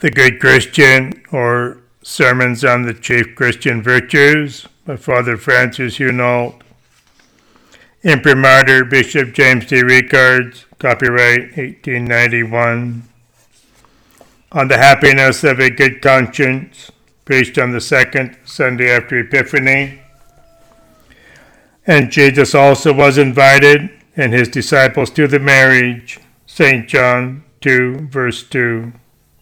The Good Christian, or Sermons on the Chief Christian Virtues, by Father Francis Hunault. Imprimatur, Bishop James D. Rickards, copyright 1891. On the happiness of a good conscience, preached on the second Sunday after Epiphany. And Jesus also was invited, and his disciples, to the marriage. St. John 2, verse 2.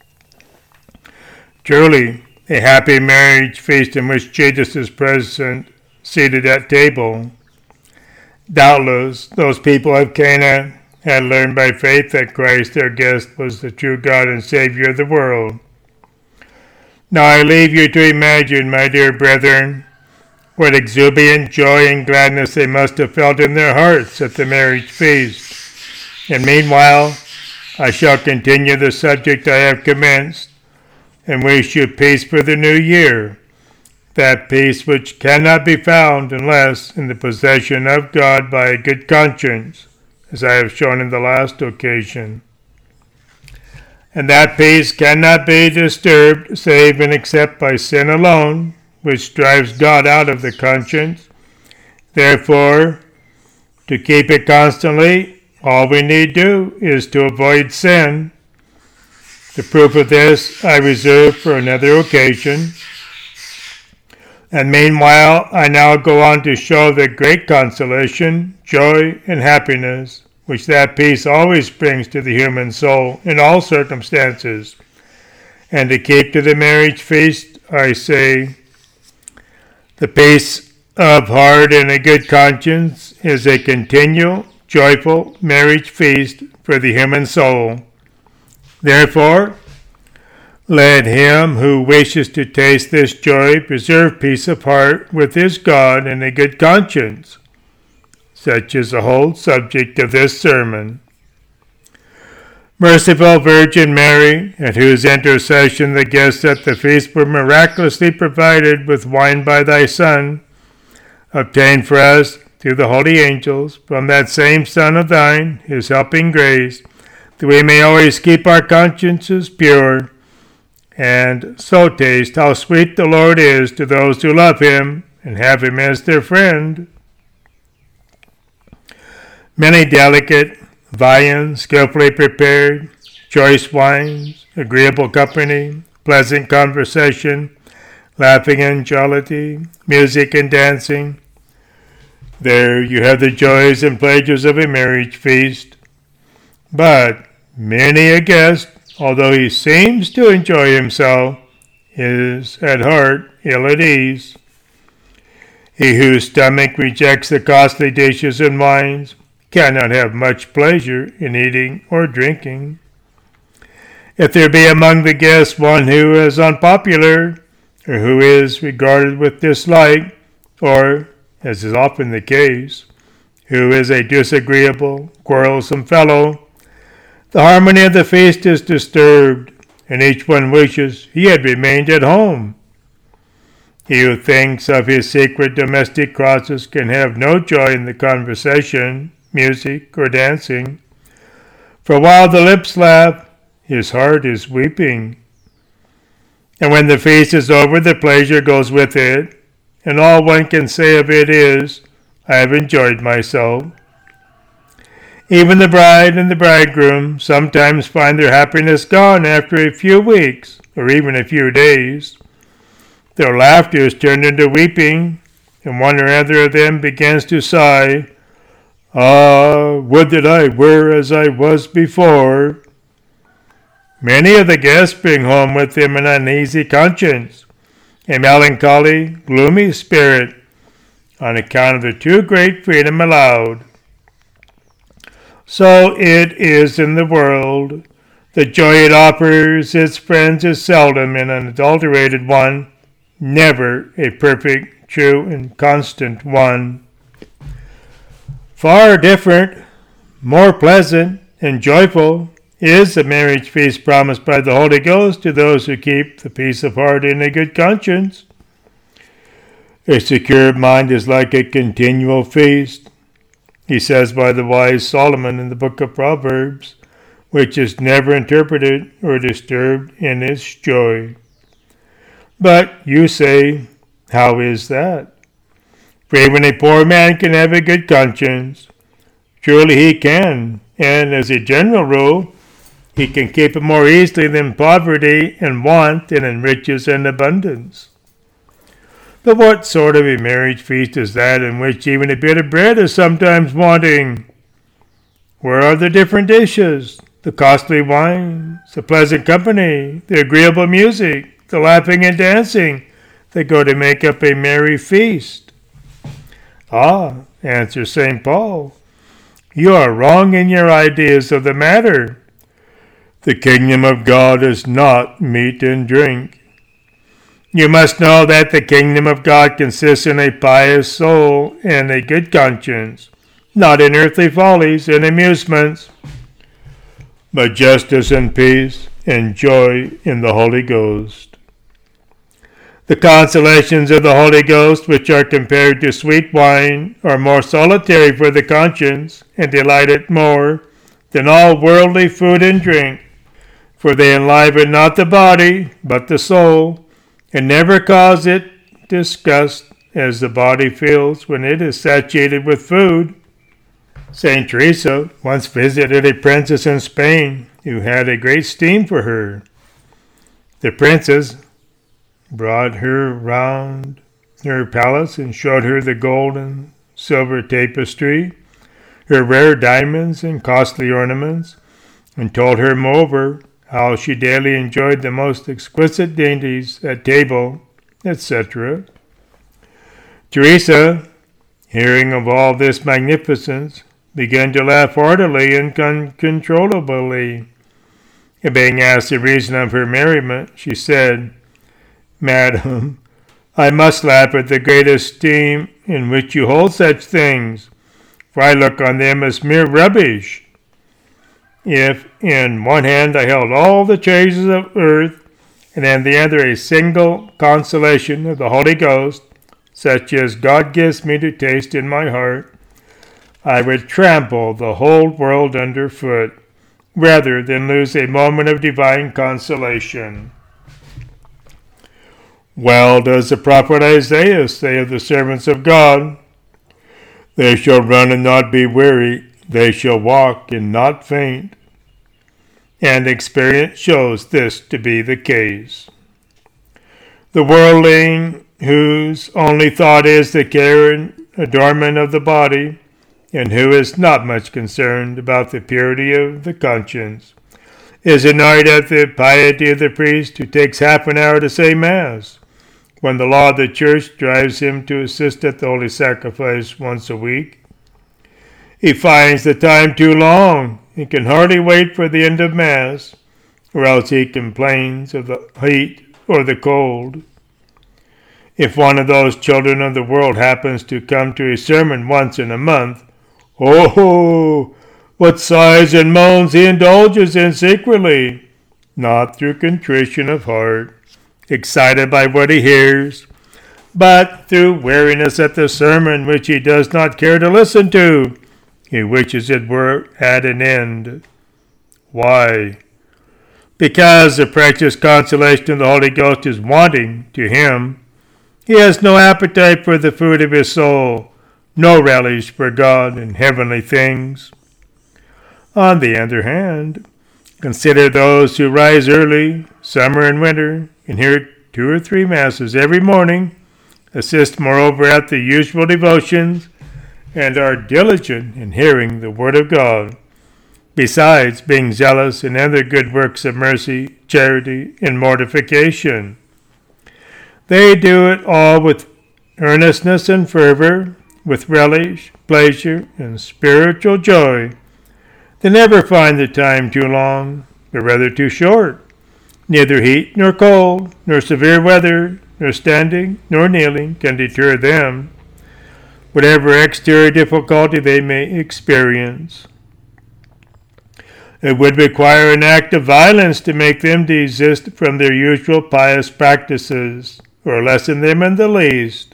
Truly, a happy marriage feast in which Jesus is present, seated at table. Doubtless, those people of Cana had learned by faith that Christ, their guest, was the true God and Savior of the world. Now I leave you to imagine, my dear brethren, what exuberant joy and gladness they must have felt in their hearts at the marriage feast. And meanwhile, I shall continue the subject I have commenced, and wish you peace for the new year, that peace which cannot be found unless in the possession of God by a good conscience, as I have shown in the last occasion. And that peace cannot be disturbed save and except by sin alone, which drives God out of the conscience. Therefore, to keep it constantly, all we need do is to avoid sin. The proof of this I reserve for another occasion. And meanwhile, I now go on to show the great consolation, joy, and happiness which that peace always brings to the human soul in all circumstances. And to keep to the marriage feast, I say, the peace of heart and a good conscience is a continual, joyful marriage feast for the human soul. Therefore, let him who wishes to taste this joy preserve peace of heart with his God and a good conscience. Such is the whole subject of this sermon. Merciful Virgin Mary, at whose intercession the guests at the feast were miraculously provided with wine by thy Son, obtain for us, through the holy angels, from that same Son of thine, his helping grace, that we may always keep our consciences pure, and so taste how sweet the Lord is to those who love him and have him as their friend. Many delicate viands, skillfully prepared, choice wines, agreeable company, pleasant conversation, laughing and jollity, music and dancing. There you have the joys and pleasures of a marriage feast. But many a guest, although he seems to enjoy himself, is at heart ill at ease. He whose stomach rejects the costly dishes and wines cannot have much pleasure in eating or drinking. If there be among the guests one who is unpopular, or who is regarded with dislike, or, as is often the case, who is a disagreeable, quarrelsome fellow, the harmony of the feast is disturbed, and each one wishes he had remained at home. He who thinks of his secret domestic crosses can have no joy in the conversation, music, or dancing. For while the lips laugh, his heart is weeping. And when the feast is over, the pleasure goes with it, and all one can say of it is, I have enjoyed myself. Even the bride and the bridegroom sometimes find their happiness gone after a few weeks, or even a few days. Their laughter is turned into weeping, and one or other of them begins to sigh, Ah, would that I were as I was before. Many of the guests bring home with them an uneasy conscience, a melancholy, gloomy spirit, on account of the too great freedom allowed. So it is in the world. The joy it offers its friends is seldom an unadulterated one, never a perfect, true, and constant one. Far different, more pleasant, and joyful is the marriage feast promised by the Holy Ghost to those who keep the peace of heart and a good conscience. A secure mind is like a continual feast. He says by the wise Solomon in the book of Proverbs, which is never interpreted or disturbed in its joy. But you say, how is that? For even a poor man can have a good conscience. Truly he can, and as a general rule, he can keep it more easily than poverty and want and in riches and abundance. But what sort of a marriage feast is that in which even a bit of bread is sometimes wanting? Where are the different dishes, the costly wines, the pleasant company, the agreeable music, the laughing and dancing that go to make up a merry feast? Ah, answers St. Paul, you are wrong in your ideas of the matter. The kingdom of God is not meat and drink. You must know that the kingdom of God consists in a pious soul and a good conscience, not in earthly follies and amusements, but justice and peace and joy in the Holy Ghost. The consolations of the Holy Ghost, which are compared to sweet wine, are more solitary for the conscience and delight it more than all worldly food and drink, for they enliven not the body, but the soul, and never cause it disgust as the body feels when it is satiated with food. St. Teresa once visited a princess in Spain who had a great esteem for her. The princess brought her round her palace and showed her the gold and silver tapestry, her rare diamonds and costly ornaments, and told her moreover how she daily enjoyed the most exquisite dainties at table, etc. Teresa, hearing of all this magnificence, began to laugh heartily and uncontrollably. And being asked the reason of her merriment, she said, Madam, I must laugh at the great esteem in which you hold such things, for I look on them as mere rubbish. If in one hand I held all the treasures of earth, and in the other a single consolation of the Holy Ghost, such as God gives me to taste in my heart, I would trample the whole world underfoot, rather than lose a moment of divine consolation. Well does the prophet Isaiah say of the servants of God, They shall run and not be weary, they shall walk and not faint. And experience shows this to be the case. The worldling, whose only thought is the care and adornment of the body, and who is not much concerned about the purity of the conscience, is annoyed at the piety of the priest who takes half an hour to say Mass, when the law of the Church drives him to assist at the Holy Sacrifice once a week. He finds the time too long and can hardly wait for the end of Mass, or else he complains of the heat or the cold. If one of those children of the world happens to come to a sermon once in a month, oh, what sighs and moans he indulges in secretly, not through contrition of heart, excited by what he hears, but through weariness at the sermon which he does not care to listen to. He wishes it were at an end. Why? Because the precious consolation of the Holy Ghost is wanting to him. He has no appetite for the food of his soul, no relish for God and heavenly things. On the other hand, consider those who rise early, summer and winter, and hear 2 or 3 Masses every morning, assist moreover at the usual devotions, and are diligent in hearing the Word of God, besides being zealous in other good works of mercy, charity, and mortification. They do it all with earnestness and fervor, with relish, pleasure, and spiritual joy. They never find the time too long, but rather too short. Neither heat nor cold, nor severe weather, nor standing, nor kneeling can deter them, whatever exterior difficulty they may experience. It would require an act of violence to make them desist from their usual pious practices, or lessen them in the least.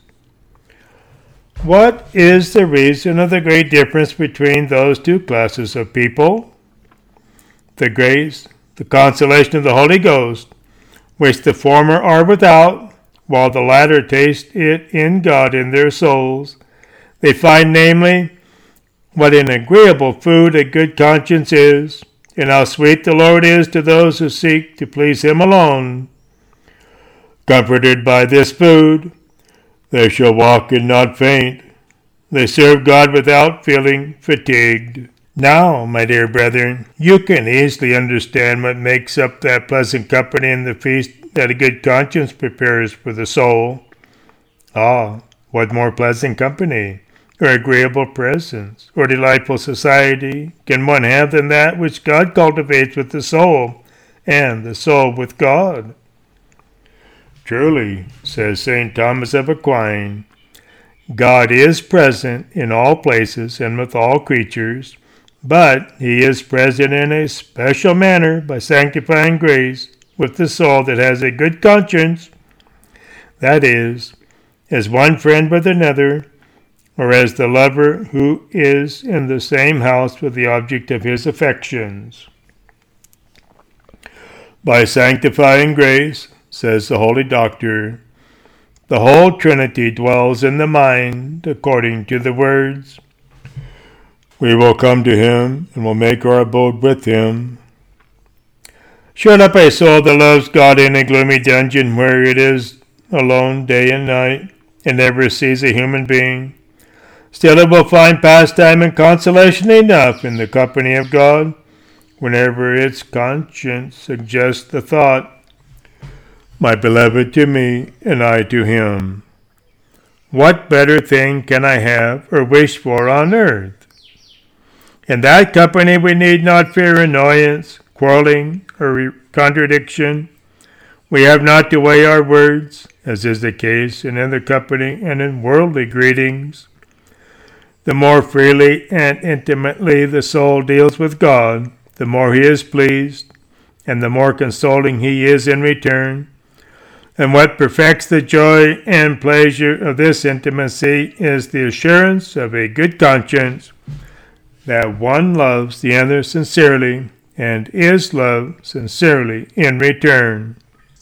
What is the reason of the great difference between those two classes of people? the grace, the consolation of the Holy Ghost, which the former are without, while the latter taste it in God in their souls. They find, namely, what an agreeable food a good conscience is, and how sweet the Lord is to those who seek to please Him alone. Comforted by this food, they shall walk and not faint. They serve God without feeling fatigued. Now, my dear brethren, you can easily understand what makes up that pleasant company in the feast that a good conscience prepares for the soul. Ah, what more pleasant company, or agreeable presence, or delightful society can one have than that which God cultivates with the soul, and the soul with God? Truly, says St. Thomas of Aquin, God is present in all places and with all creatures, but He is present in a special manner by sanctifying grace with the soul that has a good conscience, that is, as one friend with another, or as the lover who is in the same house with the object of his affections. By sanctifying grace, says the Holy Doctor, the whole Trinity dwells in the mind according to the words, "We will come to Him and will make our abode with Him." Shut up a soul that loves God in a gloomy dungeon where it is alone day and night and never sees a human being. Still it will find pastime and consolation enough in the company of God whenever its conscience suggests the thought, "My beloved to me and I to Him. What better thing can I have or wish for on earth?" In that company we need not fear annoyance, quarreling, or contradiction. We have not to weigh our words, as is the case in other company and in worldly greetings. The more freely and intimately the soul deals with God, the more He is pleased, and the more consoling He is in return. And what perfects the joy and pleasure of this intimacy is the assurance of a good conscience that one loves the other sincerely and is loved sincerely in return.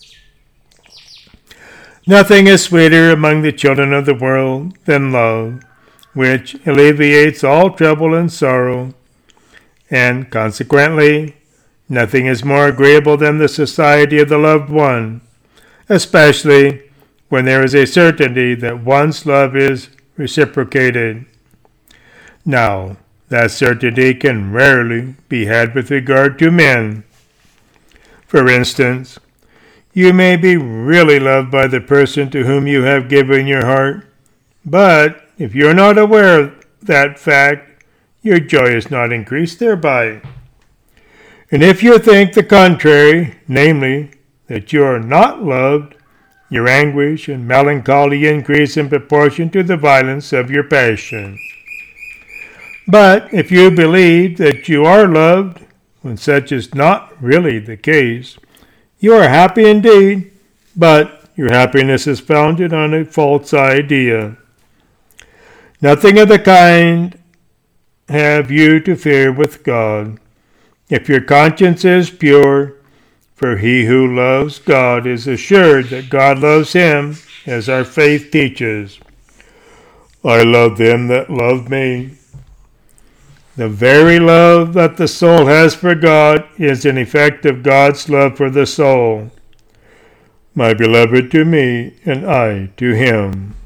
Nothing is sweeter among the children of the world than love, which alleviates all trouble and sorrow, and consequently, nothing is more agreeable than the society of the loved one, especially when there is a certainty that one's love is reciprocated. Now, that certainty can rarely be had with regard to men. For instance, you may be really loved by the person to whom you have given your heart, but if you are not aware of that fact, your joy is not increased thereby. And if you think the contrary, namely, that you are not loved, your anguish and melancholy increase in proportion to the violence of your passion. But if you believe that you are loved, when such is not really the case, you are happy indeed, but your happiness is founded on a false idea. Nothing of the kind have you to fear with God. If your conscience is pure, for he who loves God is assured that God loves him, as our faith teaches. I love them that love me. The very love that the soul has for God is an effect of God's love for the soul. My beloved to me, and I to him.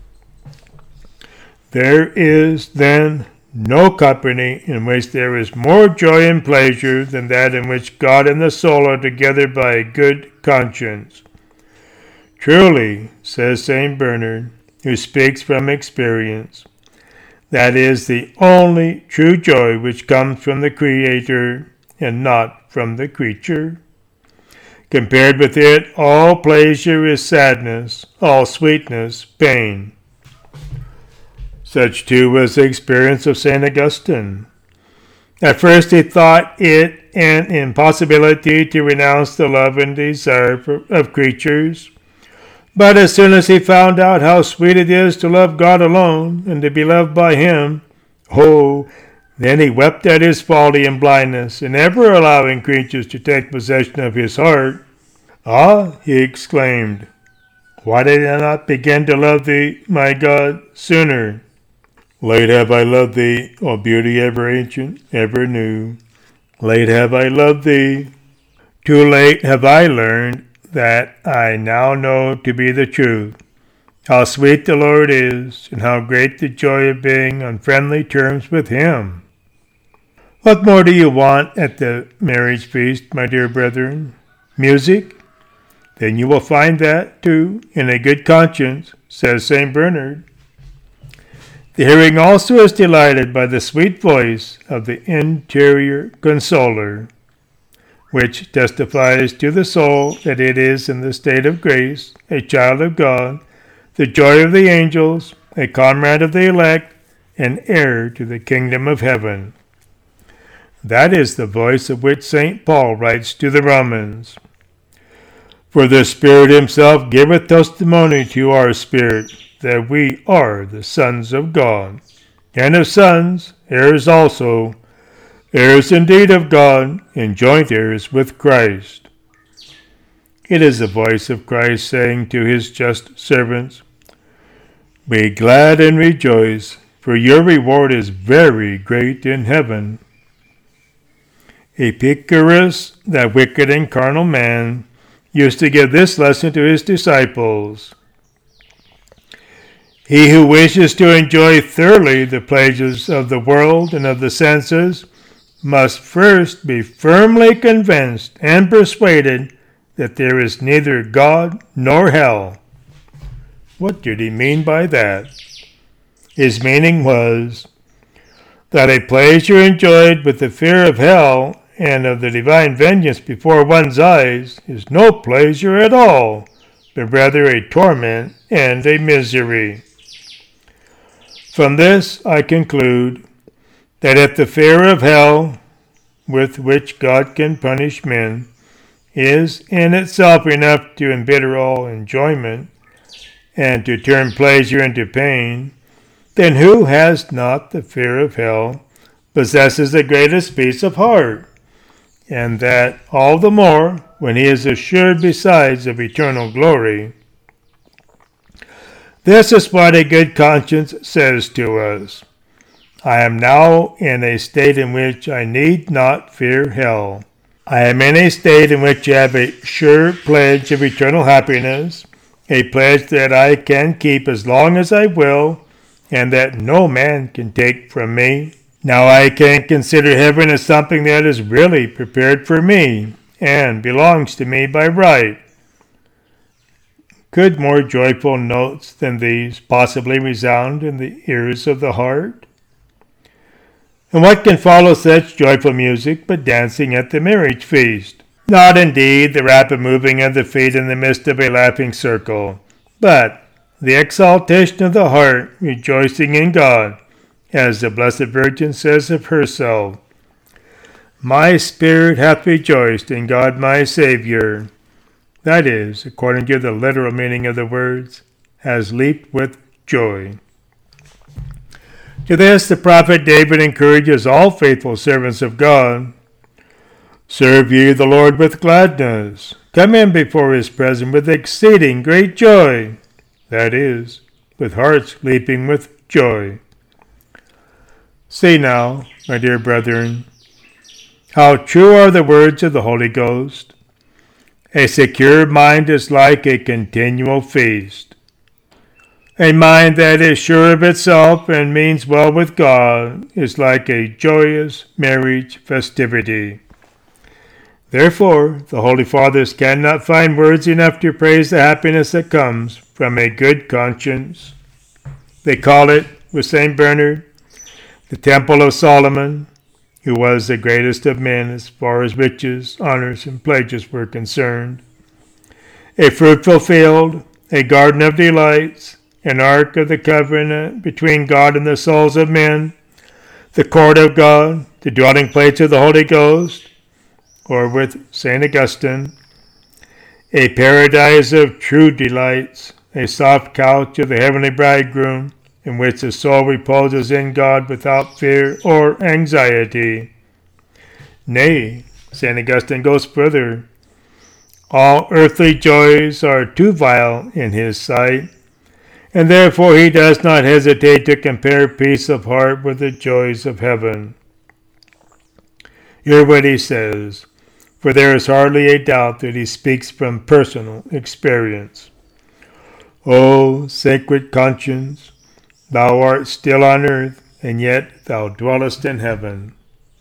There is, then, no company in which there is more joy and pleasure than that in which God and the soul are together by a good conscience. Truly, says St. Bernard, who speaks from experience, that is the only true joy which comes from the Creator and not from the creature. Compared with it, all pleasure is sadness, all sweetness, pain. Such too was the experience of St. Augustine. At first he thought it an impossibility to renounce the love and desire of creatures, but as soon as he found out how sweet it is to love God alone and to be loved by him, Then he wept at his folly and blindness, and ever allowing creatures to take possession of his heart. Ah, he exclaimed, why did I not begin to love thee, my God, sooner? Late have I loved thee, O beauty ever ancient, ever new. Late have I loved thee. Too late have I learned that I now know to be the truth. How sweet the Lord is, and how great the joy of being on friendly terms with him. What more do you want at the marriage feast, my dear brethren? Music? Then you will find that, too, in a good conscience, says St. Bernard. The hearing also is delighted by the sweet voice of the interior consoler, which testifies to the soul that it is in the state of grace, a child of God, the joy of the angels, a comrade of the elect, and heir to the kingdom of heaven. That is the voice of which St. Paul writes to the Romans. For the Spirit himself giveth testimony to our spirit that we are the sons of God. And if sons, heirs also, heirs indeed of God, and joint heirs with Christ. It is the voice of Christ saying to his just servants, be glad and rejoice, for your reward is very great in heaven. Epicurus, that wicked and carnal man, used to give this lesson to his disciples. He who wishes to enjoy thoroughly the pleasures of the world and of the senses must first be firmly convinced and persuaded that there is neither God nor hell. What did he mean by that? His meaning was that a pleasure enjoyed with the fear of hell and of the divine vengeance before one's eyes is no pleasure at all, but rather a torment and a misery. From this I conclude that if the fear of hell, with which God can punish men, is in itself enough to embitter all enjoyment, and to turn pleasure into pain, then who has not the fear of hell possesses the greatest peace of heart, and that all the more when he is assured besides of eternal glory. This is what a good conscience says to us. I am now in a state in which I need not fear hell. I am in a state in which I have a sure pledge of eternal happiness, a pledge that I can keep as long as I will, and that no man can take from me. Now I can consider heaven as something that is really prepared for me, and belongs to me by right. Could more joyful notes than these possibly resound in the ears of the heart? And what can follow such joyful music but dancing at the marriage feast? Not indeed the rapid moving of the feet in the midst of a laughing circle, but the exaltation of the heart rejoicing in God, as the Blessed Virgin says of herself, my spirit hath rejoiced in God my Savior. That is, according to the literal meaning of the words, has leaped with joy. To this the prophet David encourages all faithful servants of God. Serve ye the Lord with gladness. Come in before his presence with exceeding great joy. That is, with hearts leaping with joy. See now, my dear brethren, how true are the words of the Holy Ghost. A secure mind is like a continual feast. A mind that is sure of itself and means well with God is like a joyous marriage festivity. Therefore, the Holy Fathers cannot find words enough to praise the happiness that comes from a good conscience. They call it, with St. Bernard, the Temple of Solomon, who was the greatest of men as far as riches, honors, and pleasures were concerned. A fruitful field, a garden of delights, an ark of the covenant between God and the souls of men, the court of God, the dwelling place of the Holy Ghost, or with St. Augustine, a paradise of true delights, a soft couch of the heavenly bridegroom, in which the soul reposes in God without fear or anxiety. Nay, St. Augustine goes further. All earthly joys are too vile in his sight, and therefore he does not hesitate to compare peace of heart with the joys of heaven. Hear what he says, for there is hardly a doubt that he speaks from personal experience. O sacred conscience, thou art still on earth, and yet thou dwellest in heaven.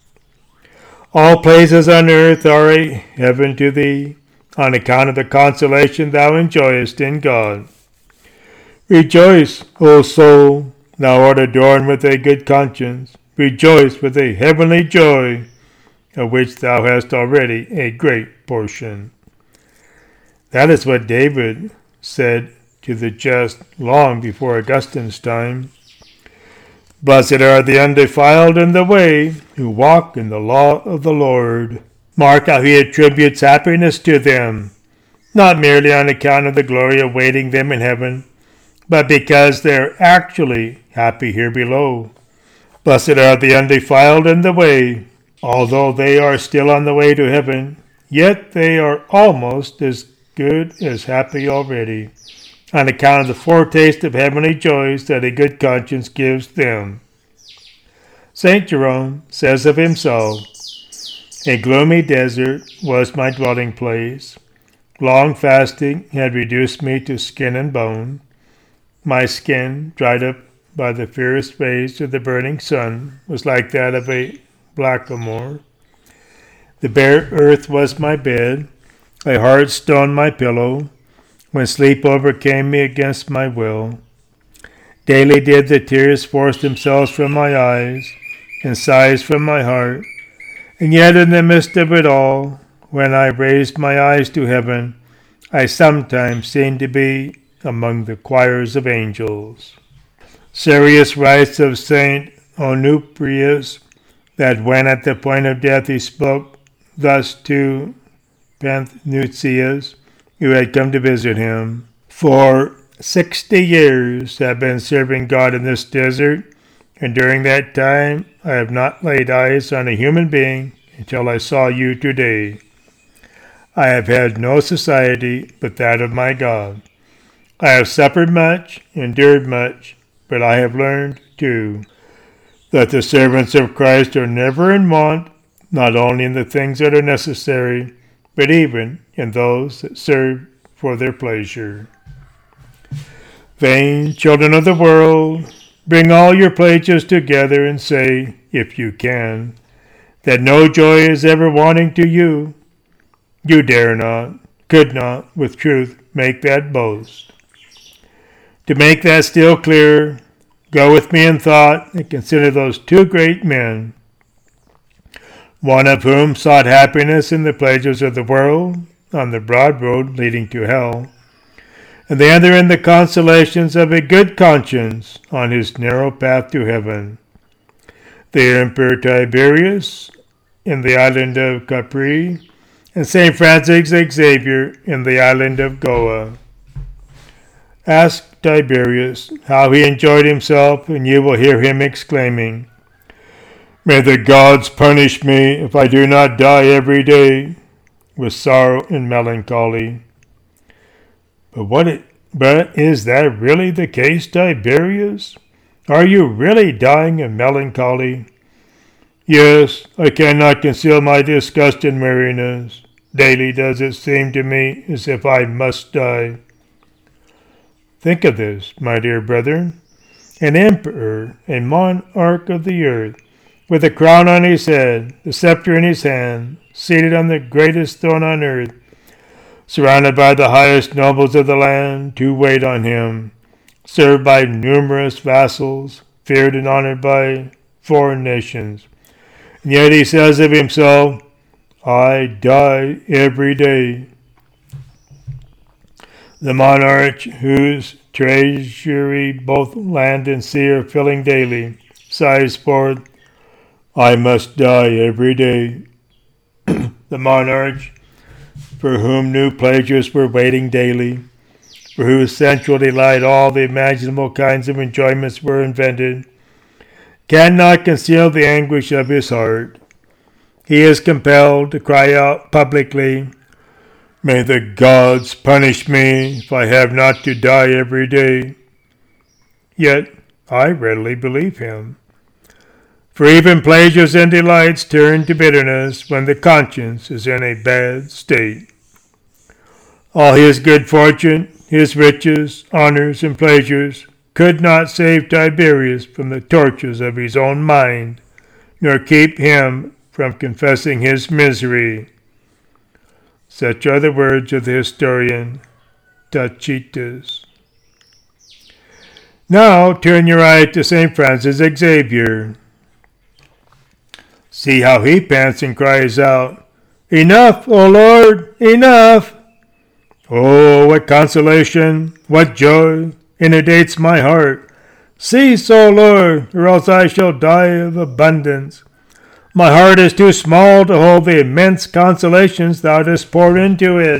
All places on earth are a heaven to thee, on account of the consolation thou enjoyest in God. Rejoice, O soul, thou art adorned with a good conscience. Rejoice with a heavenly joy, of which thou hast already a great portion. That is what David said to the just long before Augustine's time. Blessed are the undefiled in the way, who walk in the law of the Lord. Mark how he attributes happiness to them, not merely on account of the glory awaiting them in heaven, but because they are actually happy here below. Blessed are the undefiled in the way. Although they are still on the way to heaven, yet they are almost as good as happy already, on account of the foretaste of heavenly joys that a good conscience gives them. St. Jerome says of himself, a gloomy desert was my dwelling place. Long fasting had reduced me to skin and bone. My skin, dried up by the fierce rays of the burning sun, was like that of a blackamoor. The bare earth was my bed, a hard stone my pillow, when sleep overcame me against my will. Daily did the tears force themselves from my eyes, and sighs from my heart, and yet in the midst of it all, when I raised my eyes to heaven, I sometimes seemed to be among the choirs of angels. Serious writes of St. Onuprius, that when at the point of death he spoke thus to Panthucius, who had come to visit him, for 60 years have been serving God in this desert, and during that time I have not laid eyes on a human being until I saw you today. I have had no society but that of my God. I have suffered much, endured much, but I have learned, too, that the servants of Christ are never in want, not only in the things that are necessary, but even in those that serve for their pleasure. Vain children of the world, bring all your pledges together and say, if you can, that no joy is ever wanting to you. You dare not, could not, with truth, make that boast. To make that still clearer, go with me in thought and consider those two great men, one of whom sought happiness in the pleasures of the world on the broad road leading to hell, and the other in the consolations of a good conscience on his narrow path to heaven. The Emperor Tiberius in the island of Capri, and St. Francis Xavier in the island of Goa. Ask Tiberius how he enjoyed himself, and you will hear him exclaiming, "May the gods punish me if I do not die every day with sorrow and melancholy." But is that really the case, Tiberius? Are you really dying of melancholy? Yes, I cannot conceal my disgust and weariness. Daily does it seem to me as if I must die. Think of this, my dear brethren. An emperor, a monarch of the earth, with a crown on his head, the scepter in his hand, seated on the greatest throne on earth, surrounded by the highest nobles of the land to wait on him, served by numerous vassals, feared and honored by foreign nations. And yet he says of himself, "I die every day." The monarch whose treasury both land and sea are filling daily sighs forth, "I must die every day." The monarch for whom new pleasures were waiting daily for whose sensual delight all the imaginable kinds of enjoyments were invented, cannot conceal the anguish of his heart. He is compelled to cry out publicly, "May the gods punish me if I have not to die every day." Yet I readily believe him. For even pleasures and delights turn to bitterness when the conscience is in a bad state. All his good fortune, his riches, honors, and pleasures could not save Tiberius from the tortures of his own mind, nor keep him from confessing his misery. Such are the words of the historian Tacitus. Now turn your eye to St. Francis Xavier. See how he pants and cries out, "Enough, O Lord, enough!" Oh, what consolation, what joy inundates my heart. Cease, O Lord, or else I shall die of abundance. My heart is too small to hold the immense consolations thou dost pour into it.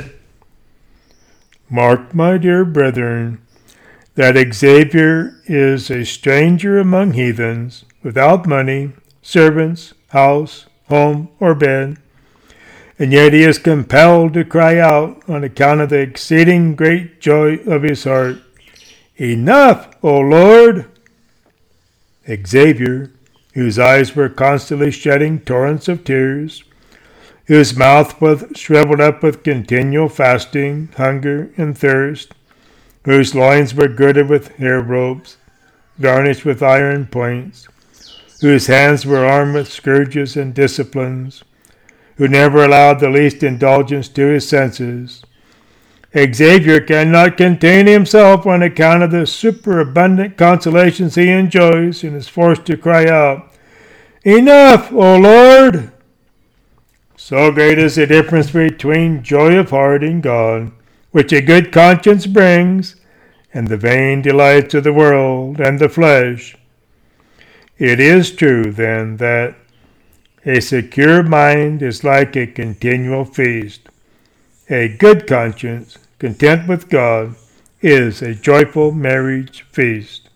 Mark, my dear brethren, that Xavier is a stranger among heathens, without money, servants, house, home, or bed, and yet he is compelled to cry out on account of the exceeding great joy of his heart, "Enough, O Lord!" Xavier, whose eyes were constantly shedding torrents of tears, whose mouth was shriveled up with continual fasting, hunger, and thirst, whose loins were girded with hair ropes, garnished with iron points, whose hands were armed with scourges and disciplines, who never allowed the least indulgence to his senses, Xavier cannot contain himself on account of the superabundant consolations he enjoys, and is forced to cry out, "Enough, O Lord!" So great is the difference between joy of heart in God, which a good conscience brings, and the vain delights of the world and the flesh. It is true, then, that a secure mind is like a continual feast. A good conscience, content with God, is a joyful marriage feast.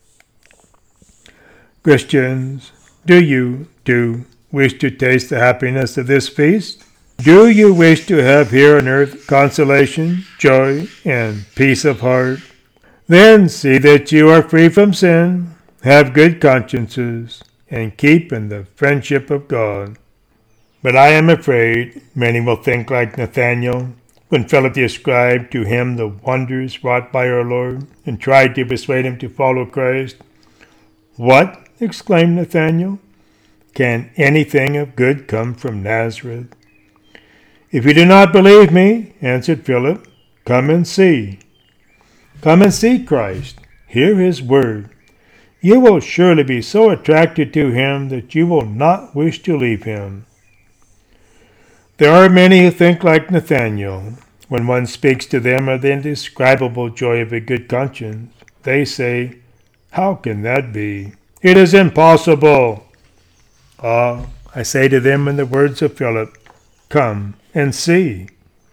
Christians, do you, too, wish to taste the happiness of this feast? Do you wish to have here on earth consolation, joy, and peace of heart? Then see that you are free from sin, have good consciences, and keep in the friendship of God. But I am afraid many will think like Nathanael, when Philip described to him the wonders wrought by our Lord, and tried to persuade him to follow Christ. "What?" exclaimed Nathanael. "Can anything of good come from Nazareth?" "If you do not believe me," answered Philip, "come and see." Come and see Christ. Hear his word. You will surely be so attracted to him that you will not wish to leave him. There are many who think like Nathanael. When one speaks to them of the indescribable joy of a good conscience, they say, "How can that be? It is impossible." Ah, I say to them in the words of Philip, "Come and see."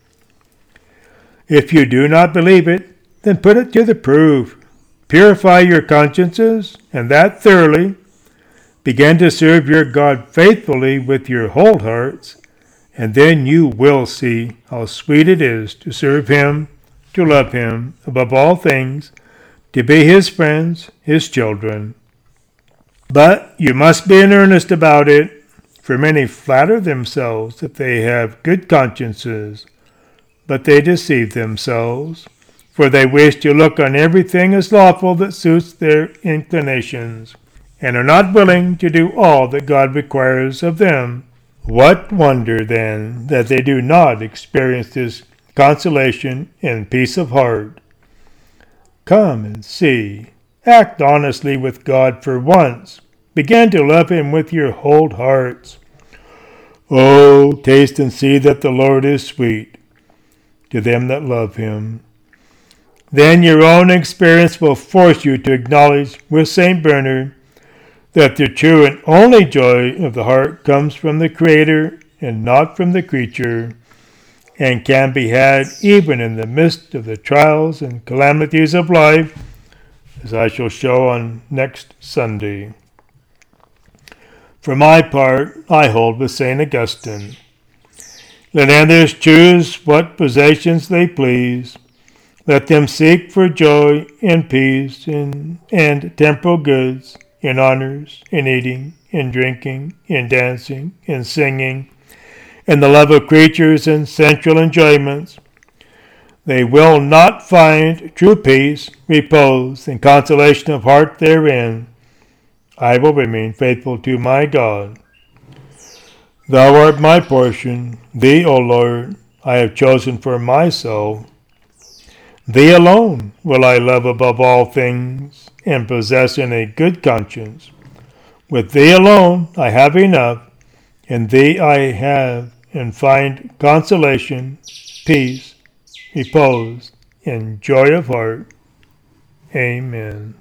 If you do not believe it, then put it to the proof. Purify your consciences, and that thoroughly. Begin to serve your God faithfully with your whole hearts, and then you will see how sweet it is to serve him, to love him above all things, to be his friends, his children. But you must be in earnest about it, for many flatter themselves that they have good consciences, but they deceive themselves, for they wish to look on everything as lawful that suits their inclinations, and are not willing to do all that God requires of them. What wonder, then, that they do not experience this consolation and peace of heart? Come and see. Act honestly with God for once. Begin to love him with your whole hearts. Oh, taste and see that the Lord is sweet to them that love him. Then your own experience will force you to acknowledge with St. Bernard that the true and only joy of the heart comes from the Creator and not from the creature, and can be had even in the midst of the trials and calamities of life, as I shall show on next Sunday. For my part, I hold with St. Augustine. Let others choose what possessions they please. Let them seek for joy and peace and temporal goods, in honors, in eating, in drinking, in dancing, in singing, in the love of creatures and sensual enjoyments. They will not find true peace, repose, and consolation of heart therein. I will remain faithful to my God. Thou art my portion, thee, O Lord, I have chosen for my soul. Thee alone will I love above all things, and possess in a good conscience. With thee alone I have enough, in thee I have and find consolation, peace, repose, and joy of heart. Amen.